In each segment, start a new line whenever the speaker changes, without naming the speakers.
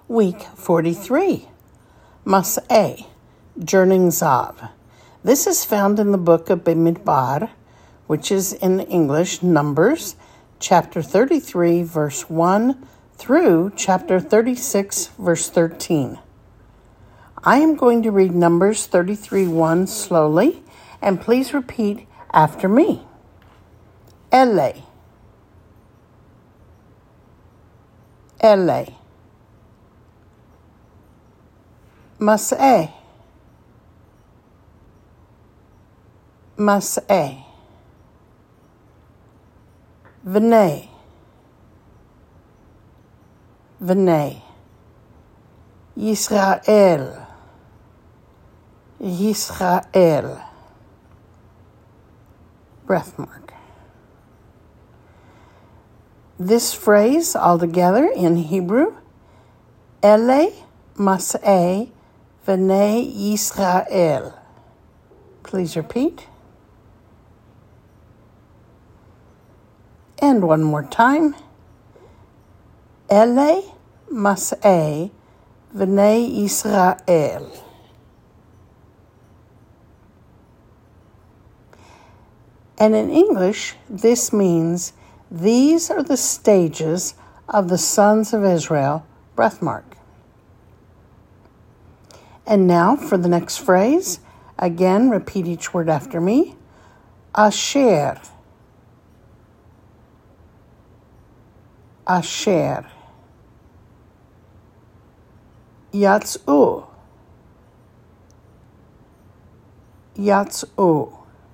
Week 43, Mas'eh, Journeying Zav. This is found in the book of Bamidbar, which is in English, Numbers, chapter 33, verse 1 through chapter 36, verse 13. I am going to read Numbers 33:1 slowly, and please repeat after me. Ele, Ele. Mas'eh, Mas'eh. V'nei, V'nei. Yisrael, Yisrael. Breath mark. This phrase altogether in Hebrew, Ele Mas'eh V'nei Yisrael. Please repeat. And one more time. Ele Mas'eh V'nei Yisrael. And in English, this means these are the stages of the sons of Israel, breath mark. And now for the next phrase, again, repeat each word after me. Asher, Asher. Yatz'u, Yatz'u.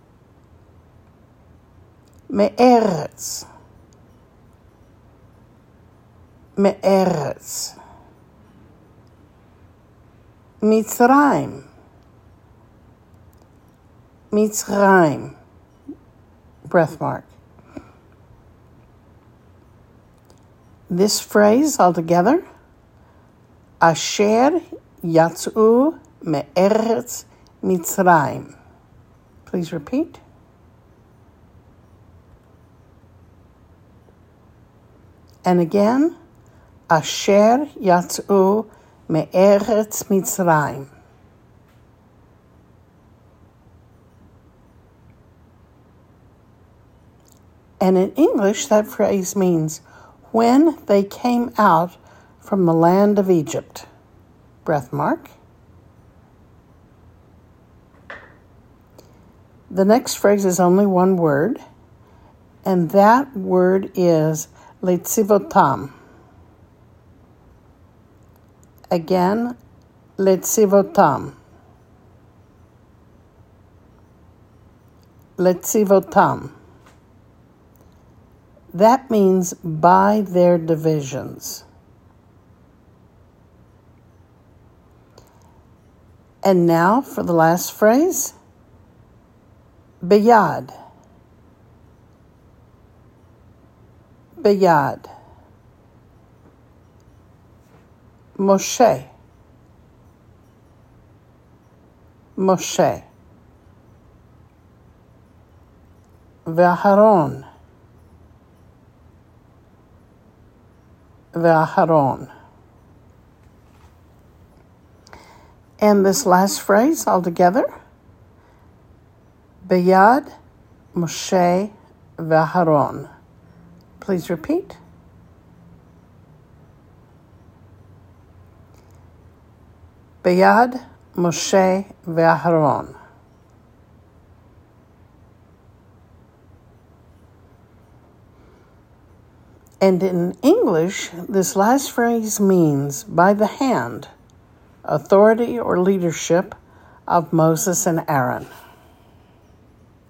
Me'eretz, Me'eretz. Mitzrayim, Mitzrayim. Breath mark. This phrase altogether, Asher Yatz'u Me'eretz Mitzrayim. Please repeat. And again, Asher Yatz'u Me'eretz Mitzrayim. And in English, that phrase means when they came out from the land of Egypt. Breath mark. The next phrase is only one word, and that word is Letzivotam. Again, Letzivotam. Letzivotam. That means by their divisions. And now for the last phrase, Beyad. Beyad. Moshe, Moshe. Ve'aharon, Ve'aharon. And this last phrase altogether, Beyad, Moshe, Ve'aharon. Please repeat. Beyad, Moshe, Ve'aharon. And in English, this last phrase means by the hand, authority or leadership of Moses and Aaron.